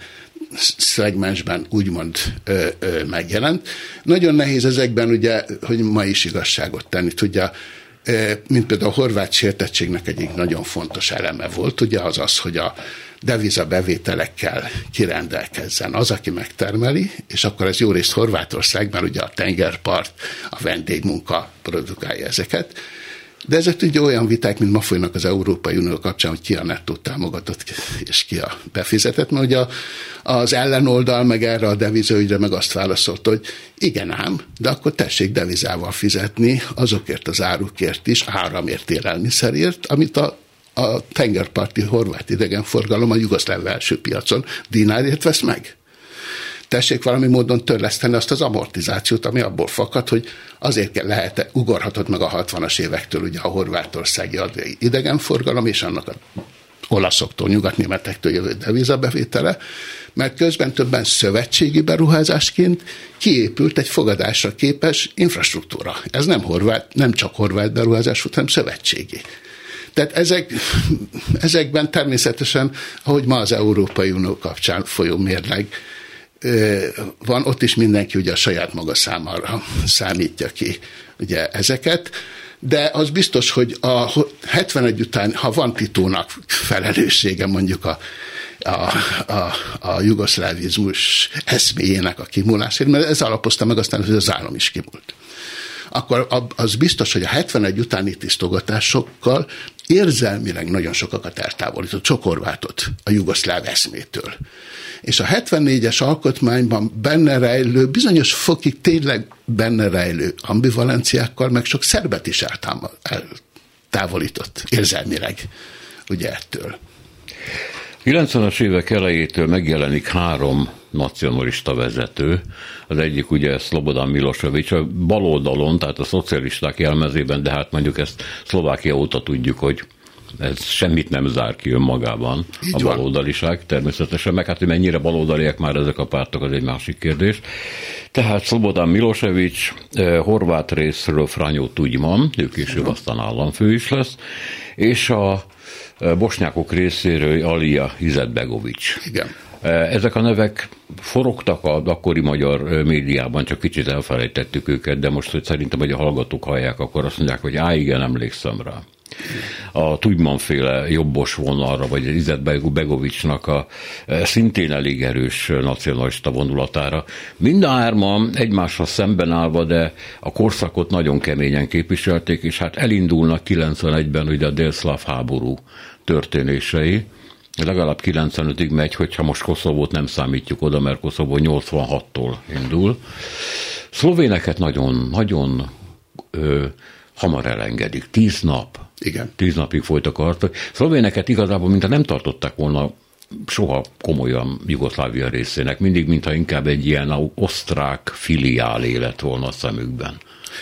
szegmensben úgymond ö, ö, megjelent. Nagyon nehéz ezekben ugye, hogy ma is igazságot tenni. Tudja, mint például a horvát sértettségnek egyik nagyon fontos eleme volt, ugye az az, hogy a deviza bevételekkel kirendelkezzen az, aki megtermeli, és akkor ez jó részt Horvátországban, ugye a tengerpart, a vendégmunka produkálja ezeket. De ezek ugye olyan viták, mint ma folynak az Európai Unió kapcsán, hogy ki a nettó támogatott, és ki a befizetett, mert ugye az ellenoldal meg erre a devizaügyre meg azt válaszolta, hogy igen ám, de akkor tessék devizával fizetni azokért az árukért is, áramért, élelmiszerért, amit a a tengerparti horvát idegenforgalom a jugoszláv belső piacon dinárért vesz meg. Tessék valami módon törleszteni azt az amortizációt, ami abból fakad, hogy azért kell lehet, ugorhatott meg a hatvanas évektől ugye a horvátországi adói idegenforgalom, és annak a olaszoktól, nyugatnémetektől jövő devizabevétele, mert közben többen szövetségi beruházásként kiépült egy fogadásra képes infrastruktúra. Ez nem horvát, nem csak horvát beruházás volt, hanem szövetségi. Tehát ezek, ezekben természetesen, ahogy ma az Európai Unió kapcsán folyó mérleg van, ott is mindenki ugye a saját maga számára számítja ki ugye ezeket, de az biztos, hogy a hetvenegy után, ha van Titónak felelőssége mondjuk a, a, a, a jugoszlávizmus eszméjének a kimúlásért, mert ez alapozta meg aztán, hogy az állam is kimúlt. Akkor az biztos, hogy a hetvenegy utáni tisztogatásokkal érzelmileg nagyon sokakat eltávolított, sok Horvátot a jugoszláv eszmétől. És a hetvennégyes alkotmányban benne rejlő, bizonyos fokig tényleg benne rejlő ambivalenciákkal, meg sok szerbet is eltávolított érzelmileg, ugye ettől. kilencvenes évek elejétől megjelenik három nacionalista vezető. Az egyik ugye Szlobodan Milošević, a bal oldalon, tehát a szocialisták jelmezében, de hát mondjuk ezt Szlovákia óta tudjuk, hogy ez semmit nem zár ki önmagában, így a baloldaliság természetesen, meg hát, hogy mennyire baloldaliak már ezek a pártok, az egy másik kérdés. Tehát Szlobodan Milošević, horvát részről Franjo Tuđman, ő később aztán államfő is lesz, és a bosnyákok részéről Alija Izetbegović. Igen. Ezek a nevek forogtak az akkori magyar médiában, csak kicsit elfelejtettük őket, de most, hogy szerintem, hogy a hallgatók hallják, akkor azt mondják, hogy á, igen, emlékszem rá. A Tuđman-féle jobbos vonalra, vagy Izetbegovićnak a szintén elég erős nacionalista vonulatára. Mind a hárman egymásra szemben állva, de a korszakot nagyon keményen képviselték, és hát elindulnak kilencvenegyben ugye a délszláv háború történései. Legalább kilencvenötig megy, hogyha most Koszovót nem számítjuk oda, mert Koszovó nyolcvanhattól indul. Szlovéneket nagyon, nagyon ö, hamar elengedik. Tíz nap. Igen. Tíz napig folytak a harcok. Szlovéneket igazából, mintha nem tartották volna soha komolyan Jugoszlávia részének. Mindig, mintha inkább egy ilyen osztrák filiálé lett volna a szemükben.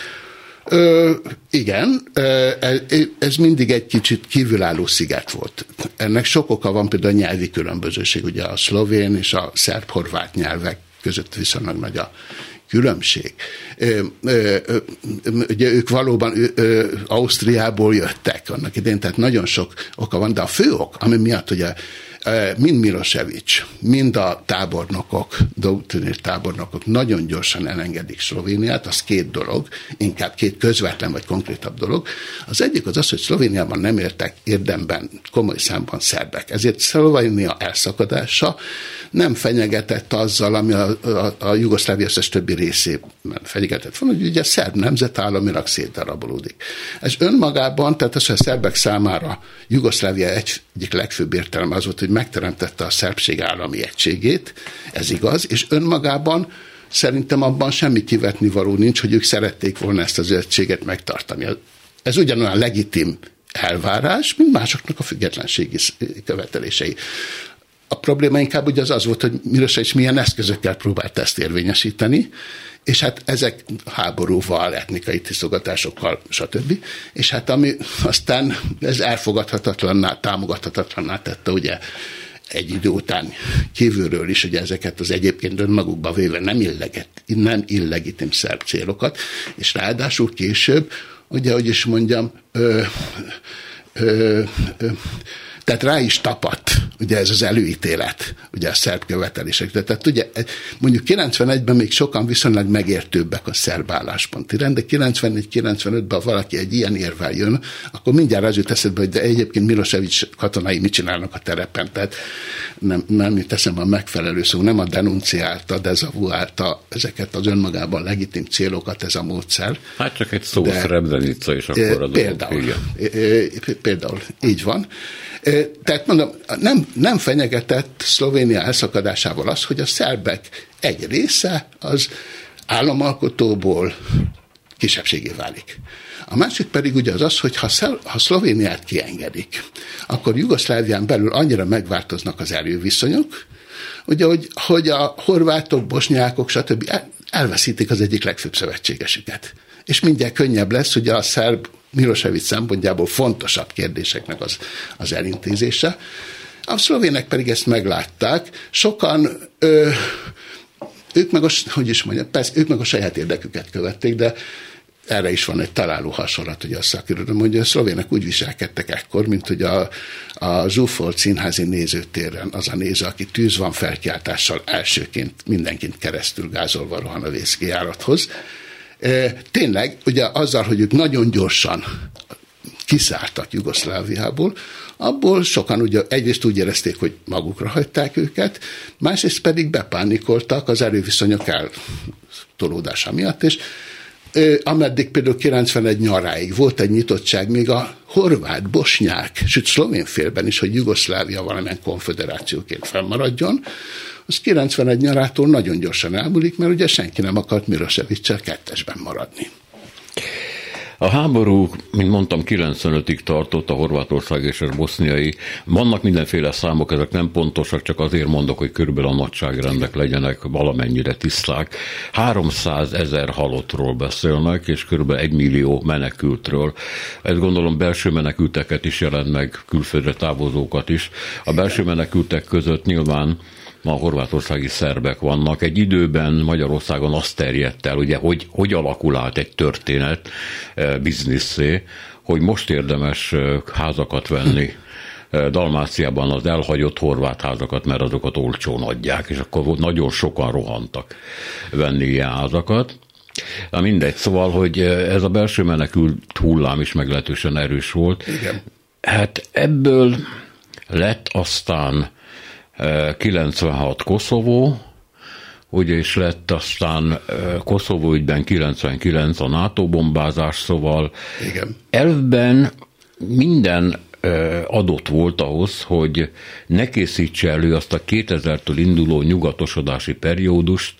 Ö, igen, ez mindig egy kicsit kívülálló sziget volt. Ennek sok oka van, például a nyelvi különbözőség, ugye a szlovén és a szerb-horvát nyelvek között viszonylag nagy a különbség. Ö, ö, ö, ugye ők valóban ö, ö, Ausztriából jöttek annak idején, tehát nagyon sok oka van, de a fő ok, ami miatt ugye mind Milošević, mind a tábornokok, doktrinőr tábornokok nagyon gyorsan elengedik Szlovéniát, az két dolog, inkább két közvetlen vagy konkrétabb dolog. Az egyik az az, hogy Szlovéniában nem értek érdemben komoly számban szerbek. Ezért Szlovénia elszakadása nem fenyegetett azzal, ami a, a, a Jugoszlávia összes többi részében fenyegetett volna, hogy ugye a szerb nemzetállamilag szétdarabolódik. Ez önmagában, tehát az, hogy a szerbek számára Jugoszlávia egy, egyik legfőbb értelme az volt, hogy megteremtette a szerbség állami egységét, ez igaz, és önmagában szerintem abban semmi kivetnivaló nincs, hogy ők szerették volna ezt az egységet megtartani. Ez ugyanolyan legitim elvárás, mint másoknak a függetlenségi követelései. A probléma inkább ugye az az volt, hogy Milošević milyen eszközökkel próbált ezt érvényesíteni, és hát ezek háborúval, etnikai tisztogatásokkal, stb. És hát ami aztán ez elfogadhatatlanná, támogathatatlanná tette ugye egy idő után kívülről is ugye ezeket az egyébként önmagukba véve nem, illegit, nem illegitim szerb célokat, és ráadásul később, ugye, hogy is mondjam, ö, ö, ö, tehát rá is tapadt, ugye ez az előítélet, ugye a szerb követelésekre. Tehát ugye mondjuk kilencvenegyben még sokan viszonylag megértőbbek a szerb állásponti rend, de kilencvennégy kilencvenötben valaki egy ilyen érvel jön, akkor mindjárt az jut eszedbe, hogy de egyébként Milošević katonái mit csinálnak a terepen, tehát nem, nem jut eszembe a megfelelő szó, nem a denunciálta, dezavuálta ezeket az önmagában legitim célokat, ez a módszer. Hát csak egy szó, Srebrenica is akkor adott. Például, például, így van. Tehát mondom, nem, nem fenyegetett Szlovénia elszakadásával az, hogy a szerbek egy része az államalkotóból kisebbségé válik. A másik pedig ugye az az, hogy ha, Szel- ha Szlovéniát kiengedik, akkor Jugoszlávián belül annyira megváltoznak az erőviszonyok, ugye, hogy, hogy a horvátok, bosnyákok, stb. El, elveszítik az egyik legfőbb szövetségesüket. És mindjárt könnyebb lesz, ugye a szerb Milošević szempontjából fontosabb kérdéseknek az, az elintézése. A szlovének pedig ezt meglátták. Sokan, ö, ők meg a, hogy is mondjam, persze, ők meg a saját érdeküket követték, de erre is van egy találó hasonlat, hogy a szakirodalom, hogy a szlovének úgy viselkedtek ekkor, mint hogy a, a Zsúfolt színházi nézőtéren az a néző, aki tűz van felkiáltással elsőként mindenkint keresztül gázolva rohan a vészkijárathoz. Tényleg, ugye azzal, hogy ők nagyon gyorsan kiszálltak Jugoszláviából, abból sokan ugye egyrészt úgy érezték, hogy magukra hagyták őket, másrészt pedig bepánikoltak az erőviszonyok eltolódása miatt, és ameddig például kilencvenegy nyaráig volt egy nyitottság még a horvát, bosnyák, sőt szlovén félben is, hogy Jugoszlávia valamilyen konfederációként fennmaradjon, az kilencvenegy nyarától nagyon gyorsan elmúlik, mert ugye senki nem akart Milosevic-sel kettesben maradni. A háború, mint mondtam, kilencvenötig tartott, a horvátország és a boszniai. Vannak mindenféle számok, ezek nem pontosak, csak azért mondok, hogy körülbelül a nagyságrendek legyenek valamennyire tiszták. háromszázezer halottról beszélnek, és körülbelül egy millió menekültről. Ezt gondolom belső menekülteket is jelent meg, külföldre távozókat is. A belső menekültek között nyilván ma a horvátországi szerbek vannak. Egy időben Magyarországon azt terjedt el, ugye, hogy, hogy alakul át egy történet e, bizniszé, hogy most érdemes házakat venni Dalmáciában, az elhagyott horvát házakat, mert azokat olcsón adják, és akkor nagyon sokan rohantak venni ilyen házakat. Na mindegy, szóval, hogy ez a belső menekült hullám is meglehetősen erős volt. Igen. Hát ebből lett aztán kilencvenhat Koszovó, ugye is lett aztán Koszovó ügyben kilencvenkilenc a NATO bombázás, szóval igen. Elvben minden adott volt ahhoz, hogy ne készítse elő azt a kétezertől induló nyugatosodási periódust,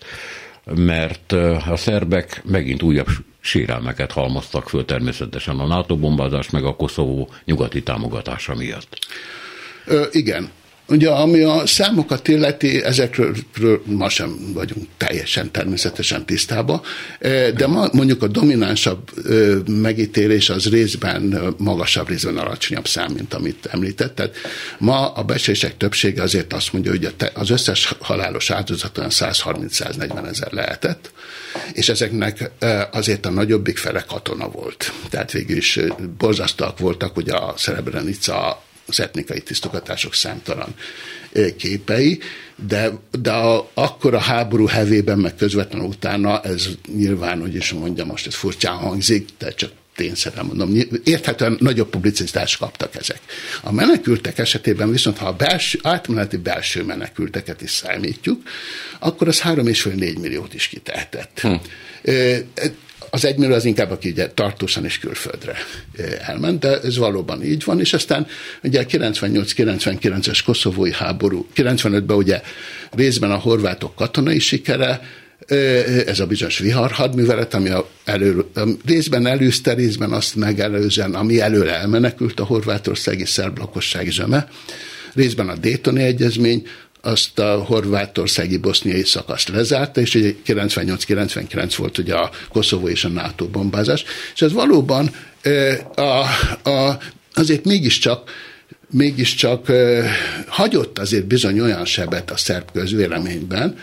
mert a szerbek megint újabb sérelmeket halmoztak föl természetesen a NATO bombázás meg a Koszovó nyugati támogatása miatt. Ö, igen. Ugye, ami a számokat illeti, ezekről ma sem vagyunk teljesen természetesen tisztában, de ma mondjuk a dominánsabb megítélés az részben magasabb, részben alacsonyabb szám, mint amit említett. Tehát ma a becslések többsége azért azt mondja, hogy az összes halálos áldozat olyan száz harminc-száz negyven ezer lehetett, és ezeknek azért a nagyobbik fele katona volt. Tehát végül is borzasztóak voltak, ugye a Srebrenica, az etnikai tisztogatások számtalan képei, de, de a, akkor a háború hevében, meg közvetlenül utána, ez nyilván, hogy is mondjam, most ez furcsán hangzik, de csak tényszerűen mondom, érthetően nagyobb publicitást kaptak ezek. A menekültek esetében viszont, ha a belső, átmeneti belső menekülteket is számítjuk, akkor az három és fél négy milliót is kitehetett. Hm. Az egymillió az inkább, aki ugye tartósan és külföldre elment, de ez valóban így van, és aztán ugye a kilencvennyolc kilencvenkilences koszovói háború, kilencvenötben ugye részben a horvátok katonai sikere, ez a bizonyos vihar hadművelet, ami a elő, a részben előzte, részben azt megelőzően, ami előre elmenekült a horvátországi szerb lakosság zöme, részben a Daytoni egyezmény, azt a horvátországi boszniai szakaszt lezárta, és ugye kilencvennyolc kilencvenkilenc volt ugye a Koszovó és a NATO bombázás, és ez valóban a, a, azért mégiscsak mégiscsak hagyott azért bizony olyan sebet a szerb közvéleményben,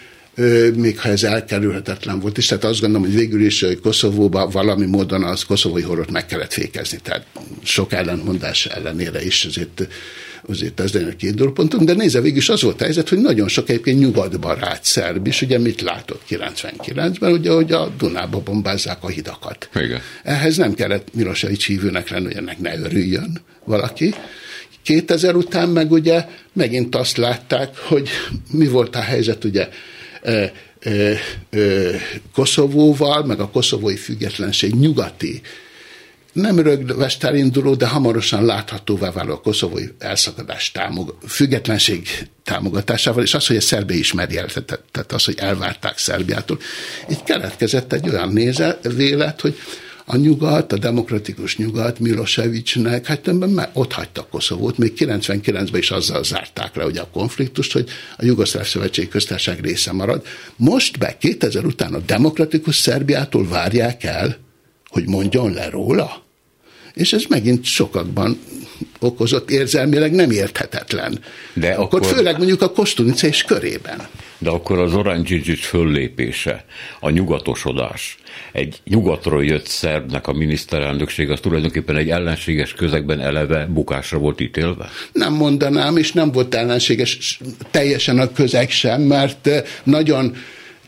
még ha ez elkerülhetetlen volt is, tehát azt gondolom, hogy végül is Koszovóban valami módon az koszovói horrort meg kellett fékezni, tehát sok ellentmondás ellenére is azért azért ez lenne a két pontunk, de nézze, végül is az volt a helyzet, hogy nagyon sok egyébként nyugatbarát szerb is, ugye mit látott kilencvenkilencben, ugye, hogy a Dunába bombázzák a hidakat. Igen. Ehhez nem kellett Milosevic hívőnek lenni, hogy ennek ne örüljön valaki. kétezer után meg ugye megint azt látták, hogy mi volt a helyzet ugye e, e, e, Koszovóval, meg a koszovói függetlenség nyugati, nem rögvest elinduló, de hamarosan láthatóvá váló a koszovói elszakadás támog, függetlenség támogatásával, és az, hogy a Szerbia ismeri el, tehát az, hogy elvárták Szerbiától. Így keletkezett egy olyan néze, vélet, hogy a nyugat, a demokratikus nyugat Milosevicnek, hát ebben ott hagyta Koszovót, még kilencvenkilencben is azzal zárták le ugye a konfliktust, hogy a Jugoszláv Szövetségi Köztársaság része marad. Most be kétezer után a demokratikus Szerbiától várják el, hogy mondjon le róla. És ez megint sokakban okozott érzelmileg nem érthetetlen. De akkor, akkor főleg mondjuk a Kostunica és körében. De akkor az Zoran Đinđić föllépése, a nyugatosodás, egy nyugatról jött szerbnek a miniszterelnökség, az tulajdonképpen egy ellenséges közegben eleve bukásra volt ítélve? Nem mondanám, és nem volt ellenséges teljesen a közeg sem, mert nagyon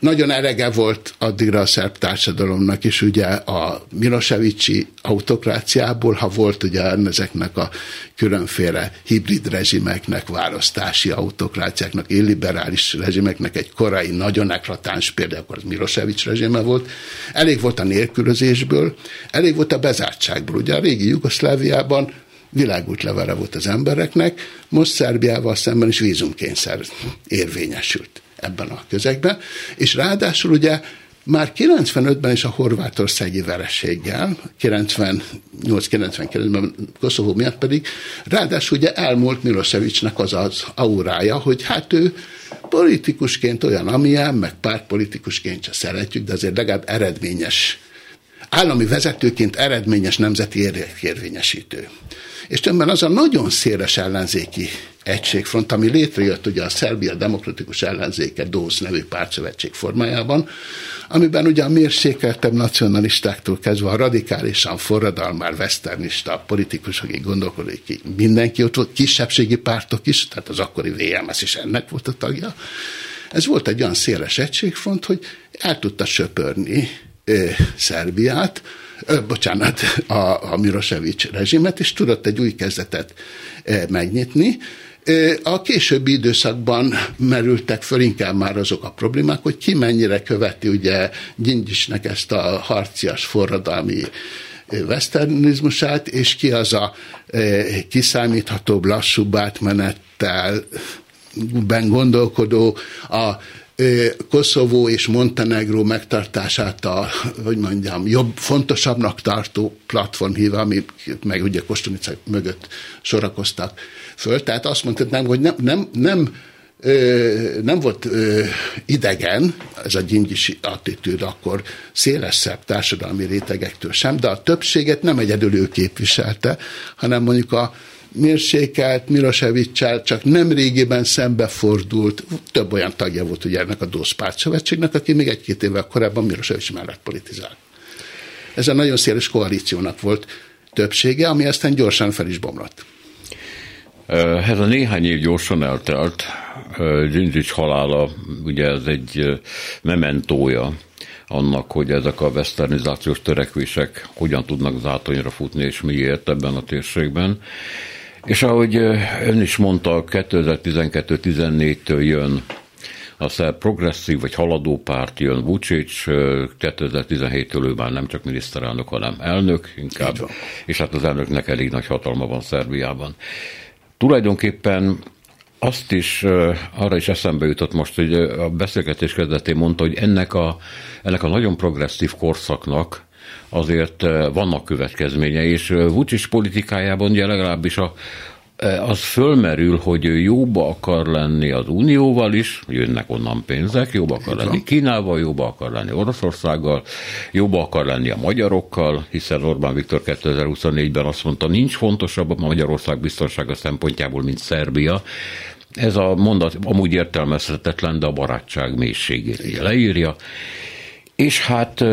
Nagyon elege volt addigra a szerb társadalomnak is, ugye a Milosevicsi autokráciából, ha volt ugye ezeknek a különféle hibrid rezsimeknek, választási autokráciáknak, illiberális rezsimeknek egy korai, nagyon eklatáns példa, akkor az Milosevic rezsime volt. Elég volt a nélkülözésből, elég volt a bezártságból. Ugye a régi Jugoszláviában világútlevele volt az embereknek, most Szerbiával szemben is vízumkényszer érvényesült ebben a közegben, és ráadásul ugye már kilencvenötben is a horvátországi vereséggel, kilencvennyolc kilencvenkilencben Koszovó miatt pedig, ráadásul ugye elmúlt Milosevicnek az az aurája, hogy hát ő politikusként olyan, amilyen, meg pártpolitikusként se szeretjük, de azért legalább eredményes, állami vezetőként eredményes nemzeti érdekérvényesítő. És többen az a nagyon széles ellenzéki egységfront, ami létrejött ugye a Szerbia Demokratikus Ellenzéke dósz nevű pártszövetség formájában, amiben ugye a mérsékeltebb nacionalistáktól kezdve a radikálisan forradalmár, westernista politikusokig gondolkodik, mindenki ott volt, kisebbségi pártok is, tehát az akkori vé em es is ennek volt a tagja. Ez volt egy olyan széles egységfront, hogy el tudta söpörni ö, Szerbiát, Ö, bocsánat, a, a Milosevic rezsimet, és tudott egy új kezdetet ö, megnyitni. Ö, a későbbi időszakban merültek föl inkább már azok a problémák, hogy ki mennyire követi ugye Gyingyisnek ezt a harcias forradalmi westernizmusát, és ki az a ö, kiszámíthatóbb, lassúbb átmenettel ben gondolkodó, a Koszovó és Montenegró megtartását a, hogy mondjam, jobb, fontosabbnak tartó platform híve, ami meg ugye Kostunica mögött sorakoztak föl. Tehát azt mondhatnám, hogy nem, nem, nem, nem volt idegen ez a gyingyisi attitűd akkor szélesebb társadalmi rétegektől sem, de a többséget nem egyedül ő képviselte, hanem mondjuk a mérsékelt Milosevic-sel csak nem régiben szembefordult, több olyan tagja volt ugye ennek a dósz pártszövetségnek, aki még egy-két évvel korábban Milosevic mellett politizált. Ez a nagyon széles koalíciónak volt többsége, ami aztán gyorsan fel is bomlott. Ez a néhány év gyorsan eltelt. Gyingyis halála, ugye ez egy mementója annak, hogy ezek a westernizációs törekvések hogyan tudnak zátonyra futni, és miért ebben a térségben. És ahogy ön is mondta, kétezer-tizenkettő tizennégytől jön a szerb progresszív vagy haladó párt, jön Vučić, kétezer-tizenhéttől ő már nem csak miniszterelnök, hanem elnök inkább, és hát az elnöknek elég nagy hatalma van Szerbiában. Tulajdonképpen azt is, arra is eszembe jutott most, hogy a beszélgetés kezdetén mondta, hogy ennek a, ennek a nagyon progresszív korszaknak azért vannak következményei, és Vučić politikájában ugye legalábbis a, az fölmerül, hogy ő jóba akar lenni az Unióval is, jönnek onnan pénzek, jóba akar lenni Kínával, jóba akar lenni Oroszországgal, jóba akar lenni a magyarokkal, hiszen Orbán Viktor kétezer-huszonnégyben azt mondta, nincs fontosabb a Magyarország biztonsága szempontjából, mint Szerbia. Ez a mondat amúgy értelmezhetetlen, de a barátság mélységét leírja. És hát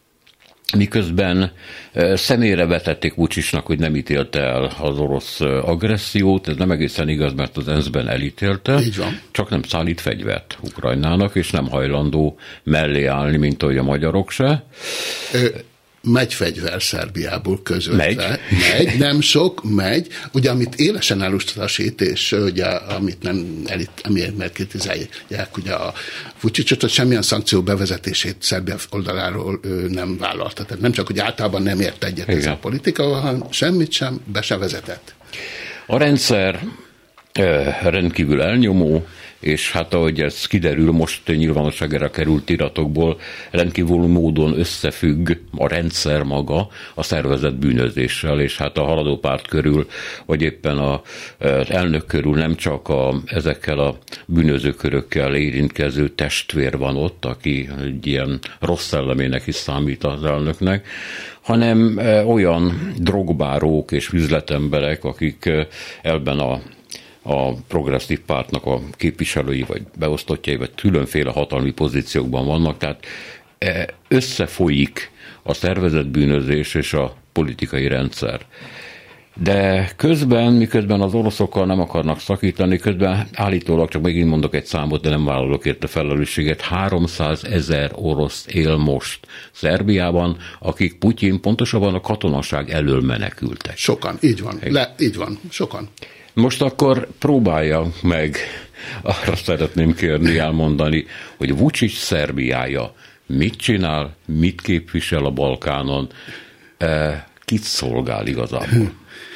miközben személyre vetették Vučićnak, hogy nem ítélte el az orosz agressziót, ez nem egészen igaz, mert az ENSZ-ben elítélte, csak nem szállít fegyvert Ukrajnának, és nem hajlandó mellé állni, mint ahogy a magyarok se. Ö, megy fegyver Szerbiából közvetve. Megy. Megy, nem sok, megy. Ugye, amit élesen elutasít, és ugye, amit nem elit, amiért mert kritizálják, ugye a Vučićot, hogy semmilyen szankció bevezetését Szerbia oldaláról ő nem vállalta. Tehát nem csak, hogy általában nem ért egyet ez a politika, hanem semmit sem, be se vezetett. A rendszer rendkívül elnyomó, és hát ahogy ez kiderül, most nyilvánosságra került iratokból, rendkívül módon összefügg a rendszer maga a szervezett bűnözéssel, és hát a haladó párt körül, vagy éppen az elnök körül nem csak a, ezekkel a bűnözőkörökkel érintkező testvér van ott, aki egy ilyen rossz szellemének is számít az elnöknek, hanem olyan drogbárók és üzletemberek, akik ebben a a progresszív pártnak a képviselői vagy beosztottjai, vagy különféle hatalmi pozíciókban vannak, tehát összefolyik a szervezett bűnözés és a politikai rendszer. De közben, miközben az oroszokkal nem akarnak szakítani, közben állítólag, csak megint mondok egy számot, de nem vállalok érte felelősséget, háromszázezer orosz él most Szerbiában, akik Putyin, pontosabban a katonaság elől menekültek. Sokan, így van, Le, így van, sokan. Most akkor próbálja meg, arra szeretném kérni, elmondani, hogy Vučić Szerbiája mit csinál, mit képvisel a Balkánon, kit szolgál igazából?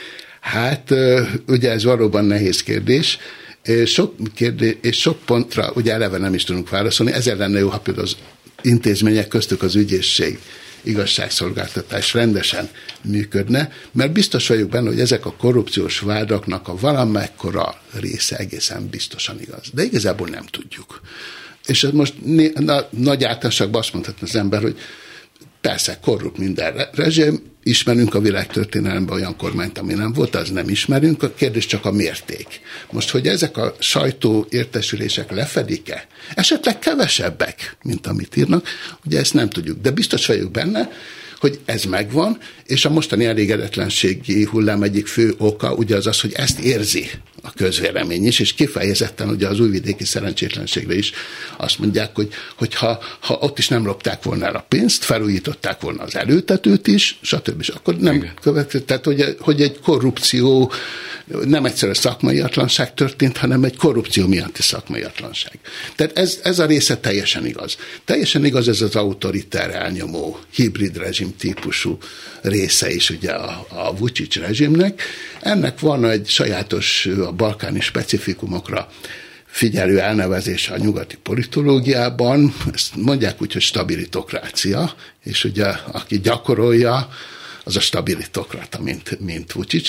Hát, ugye ez valóban nehéz kérdés. Sok kérdés, és sok pontra ugye eleve nem is tudunk válaszolni. Ezért lenne jó, ha például az intézmények köztük az ügyészség, igazságszolgáltatás rendesen működne, mert biztos vagyok benne, hogy ezek a korrupciós vádaknak a valamekkora része egészen biztosan igaz. De igazából nem tudjuk. És most na, nagy általánosságban azt mondhatna az ember, hogy persze korrupt minden rezsim, ismerünk a világtörténelemben olyan kormányt, ami nem volt, az nem ismerünk, a kérdés csak a mérték. Most, hogy ezek a sajtó értesülések lefedik-e, esetleg kevesebbek, mint amit írnak, ugye ezt nem tudjuk, de biztos vagyok benne, hogy ez megvan, és a mostani elégedetlenségi hullám egyik fő oka ugye az az, hogy ezt érzi a közvélemény is, és kifejezetten ugye az újvidéki szerencsétlenségre is azt mondják, hogy, hogy ha, ha ott is nem lopták volna el a pénzt, felújították volna az előtetőt is, stb. És akkor nem következett, tehát hogy, hogy egy korrupció, nem egyszerűen szakmaiatlanság történt, hanem egy korrupció miatti szakmaiatlanság. Tehát ez, ez a része teljesen igaz. Teljesen igaz ez az autoriter elnyomó, hibrid rezsim típusú része is ugye a, a Vučić rezsimnek. Ennek van egy sajátos a balkáni specifikumokra figyelő elnevezése a nyugati politológiában, ezt mondják úgy, hogy stabilitokrácia, és ugye aki gyakorolja, az a stabilitokrata, mint, mint Vučić.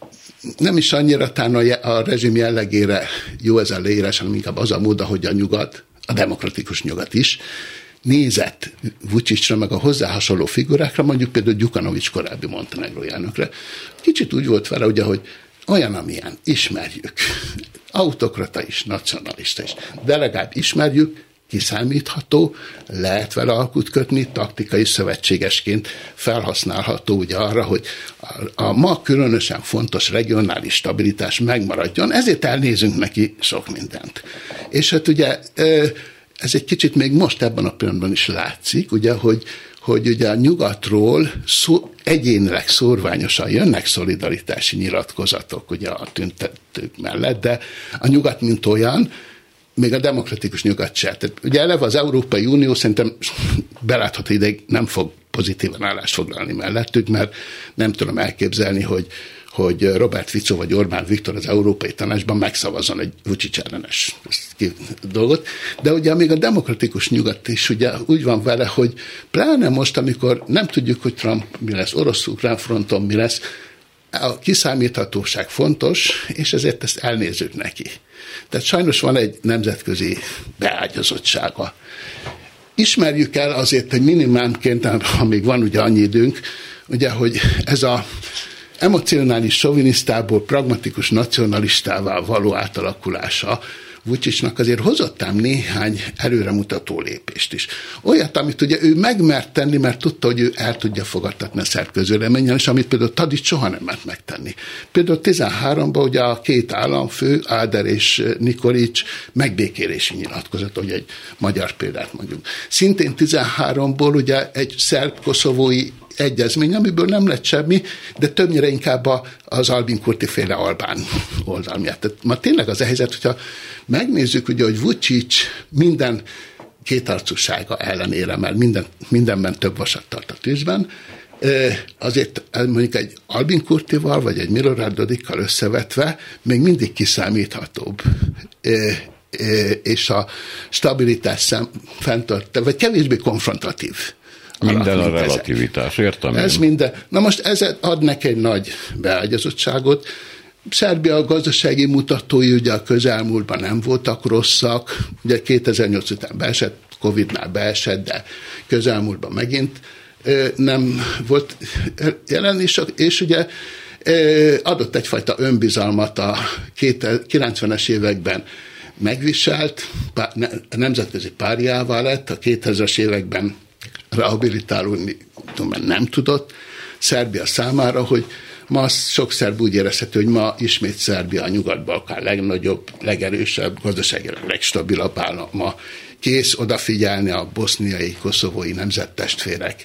Nem is annyira tán a rezsim jellegére jó ez a leírás, hanem inkább az a mód, hogy a nyugat, a demokratikus nyugat is nézett Vučićra, meg a hozzá hasonló figurákra, mondjuk például Gyukanovics korábbi Montenegro elnökre. Kicsit úgy volt vele, ugye, hogy olyan, amilyen, ismerjük. Autokrata is, nacionalista is. De legalább ismerjük, kiszámítható, lehet vele alkut kötni, taktikai szövetségesként felhasználható ugye arra, hogy a, a ma különösen fontos regionális stabilitás megmaradjon, ezért elnézünk neki sok mindent. És hát ugye ez egy kicsit még most ebben a pillanatban is látszik, ugye, hogy, hogy ugye a nyugatról szó, egyénileg szórványosan jönnek szolidaritási nyilatkozatok ugye a tüntetők mellett, de a nyugat mint olyan, még a demokratikus nyugat se. Tehát ugye eleve az Európai Unió szerintem belátható ideig nem fog pozitívan állást foglalni mellettük, mert nem tudom elképzelni, hogy hogy Robert Fico vagy Orbán Viktor az Európai Tanácsban megszavazzon egy Vučić ellenes dolgot. De ugye még a demokratikus nyugat is ugye úgy van vele, hogy pláne most, amikor nem tudjuk, hogy Trump mi lesz, orosz-ukrán fronton mi lesz, a kiszámíthatóság fontos, és ezért ezt elnézzük neki. Tehát sajnos van egy nemzetközi beágyazottsága. Ismerjük el azért, hogy minimálként, ha még van ugye annyi időnk, ugye, hogy ez a emocionális sovinisztából pragmatikus nacionalistává való átalakulása Vučićnak azért hozott ám néhány előremutató lépést is. Olyat, amit ugye ő megmert tenni, mert tudta, hogy ő el tudja fogadtatni a szerb közvéleménnyel, és amit például Tadić soha nem mert megtenni. Például tizenháromban ugye a két államfő, Áder és Nikolić megbékélési nyilatkozat, hogy egy magyar példát mondjuk. Szintén tizenháromból ugye egy szerb-koszovói egyezmény, amiből nem lett semmi, de többnyire inkább az Albin Kurti féle albán oldal miatt. Tehát ma tényleg az a helyzet, hogyha megnézzük, ugye, hogy Vučić minden kétarcúsága ellenére, mert minden, mindenben több vasat tart a tűzben, azért mondjuk egy Albin Kurtival, vagy egy Milorad Dodikkal összevetve még mindig kiszámíthatóbb, és a stabilitás szem fenntartja, vagy kevésbé konfrontatív. Minden a relativitás, értem Ez minden. Na most ez ad neki egy nagy beágyazottságot. Szerbia gazdasági mutatói ugye a közelmúltban nem voltak rosszak, ugye kétezer-nyolc után beesett, Covidnál beesett, de közelmúltban megint nem volt jelen, és, és ugye adott egyfajta önbizalmat a kilencvenes években megviselt, nemzetközi párjává lett, a kétezres években rehabilitálódni nem tudott Szerbia számára, hogy Ma sok szerb úgy érezhető, hogy ma ismét Szerbia a Nyugat-Balkán legnagyobb, legerősebb, gazdaságilag legstabilabb állama. Kész odafigyelni a boszniai, koszovói nemzettestvérek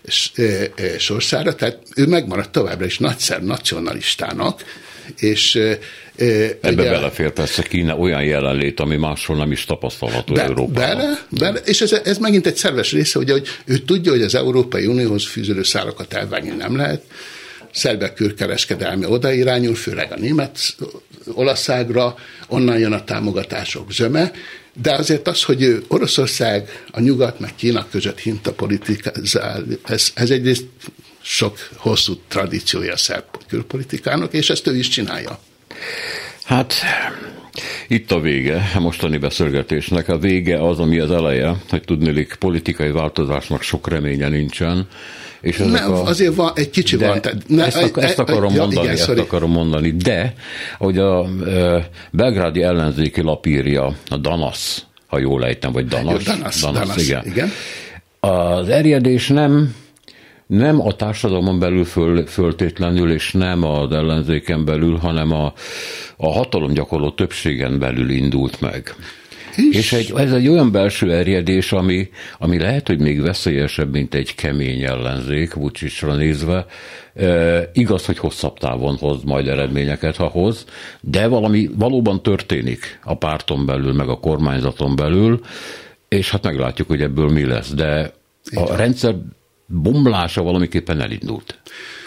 sorsára, tehát ő megmaradt továbbra is nagyszerb nacionalistának, és ebbe ugye, belefér persze Kína olyan jelenlét, ami máshol nem is tapasztalható be, Európában. Bele, bele, és ez, ez megint egy szerves része, ugye, hogy ő tudja, hogy az Európai Unióhoz fűződő szálakat elvágni nem lehet. Szerbek körkereskedelme oda irányul, főleg a német Olaszságra, onnan jön a támogatások zöme, de azért az, hogy ő Oroszország, a Nyugat meg Kína között hintapolitikázál, ez, ez egyrészt sok hosszú tradíciója a szerb külpolitikának, és ezt ő is csinálja. Hát itt a vége, a mostani beszélgetésnek. A vége az, ami az eleje, hogy tudniillik politikai változásnak sok reménye nincsen. És nem, a, azért van, egy kicsi van. Tehát, ne, ezt, ak- ezt akarom ja, mondani, igen, ezt sorry. akarom mondani, de hogy a e, belgrádi ellenzéki lap írja, a Danas, ha jól ejtem, vagy Danas. Jó, Danas, Danas, Danas igen. igen. Az erjedés nem nem a társadalmon belül föl, föltétlenül, és nem az ellenzéken belül, hanem a, a hatalomgyakorló többségen belül indult meg. És, és egy, ez egy olyan belső erjedés, ami, ami lehet, hogy még veszélyesebb, mint egy kemény ellenzék, Vučićra nézve. E, igaz, hogy hosszabb távon hoz majd eredményeket, ha hoz, de valami valóban történik a párton belül, meg a kormányzaton belül, és hát meglátjuk, hogy ebből mi lesz. De a rendszer bomlása valamiképpen elindult.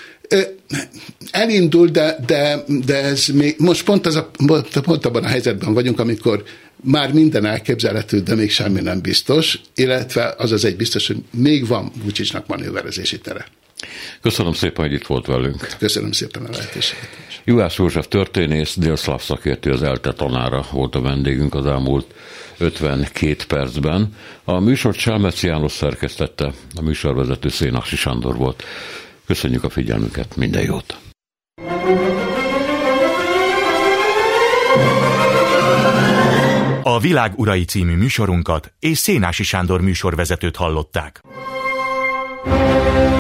Elindult, de, de, de ez még, most pont, az a, pont abban a helyzetben vagyunk, amikor már minden elképzelhető, de még semmi nem biztos, illetve az az egy biztos, hogy még van Vučićnak manőverezési tere. Köszönöm szépen, hogy itt volt velünk. Köszönöm szépen a lehetőséget. Juhász József történész, délszláv szakértő, az ELTE tanára volt a vendégünk az elmúlt ötvenkét percben. A műsort Selmeci János szerkesztette, a műsorvezető Szénási Sándor volt. Köszönjük a figyelmüket, minden jót! A Világ urai című műsorunkat és Szénási Sándor műsorvezetőt hallották.